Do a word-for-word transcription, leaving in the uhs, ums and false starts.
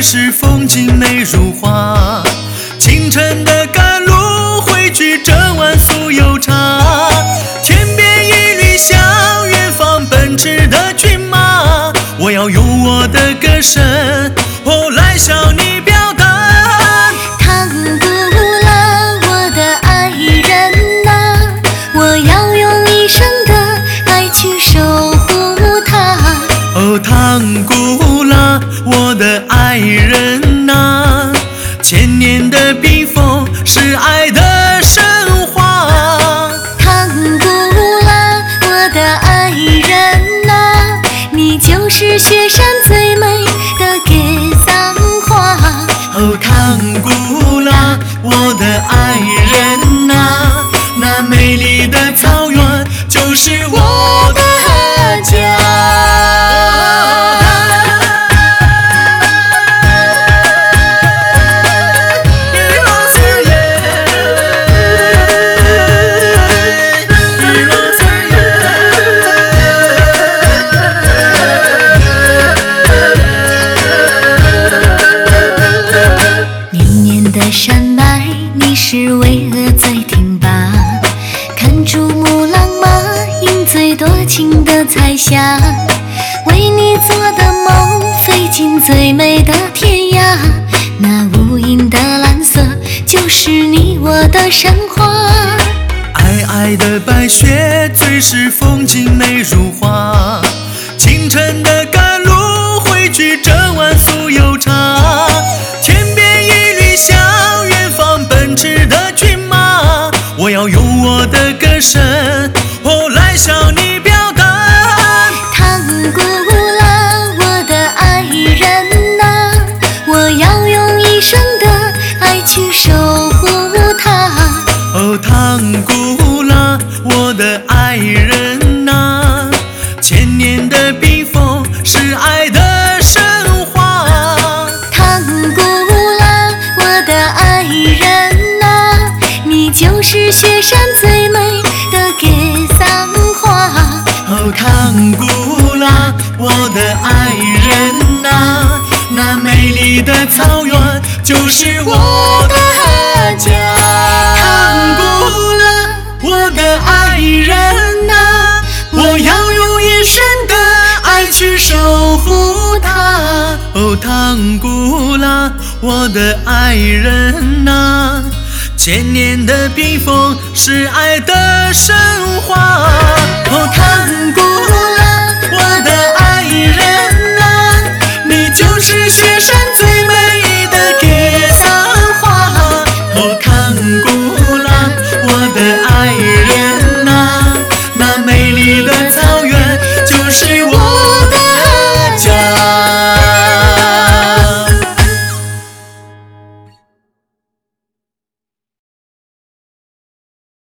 是风景美如画。清晨的赶路，汇聚这晚酥油茶。天边一缕向远方奔驰的骏马，我要用我的歌声，哦，来向你表达。 唐古拉，我的爱人呐，我要用一生的爱去守护它。 哦，唐古拉，我的爱人呐，千年的冰封是爱的神话。 唐古拉，我的爱人呐，你就是雪山最美的格桑花。 哦，唐古拉，我的爱人呐，那美丽的草原就是我的家。 的山脉，你是巍峨最挺拔，看珠穆朗玛影最多情的彩霞，为你做的梦飞进最美的天涯，那无垠的蓝色就是你我的神话。 皑皑的白雪，最是风景美如画。清晨的赶路，汇聚这晚酥油茶。天边一缕向远方奔驰的骏马，我要用我的歌声，哦，来向你表达。 唐古拉，我的爱人呐，我要用一生的爱去守护它。 哦，唐古拉，我的爱人呐，千年的冰封是爱的神话。 唐古拉，我的爱人呐，你就是雪山最美的格桑花。 哦，唐古拉，我的爱人呐，那美丽的草原就是我的家。唐古拉，我的爱人呐，我要用一生的爱去守护它。哦，唐古拉，我的爱人呐，千年的冰封是爱的神话。哦，唐古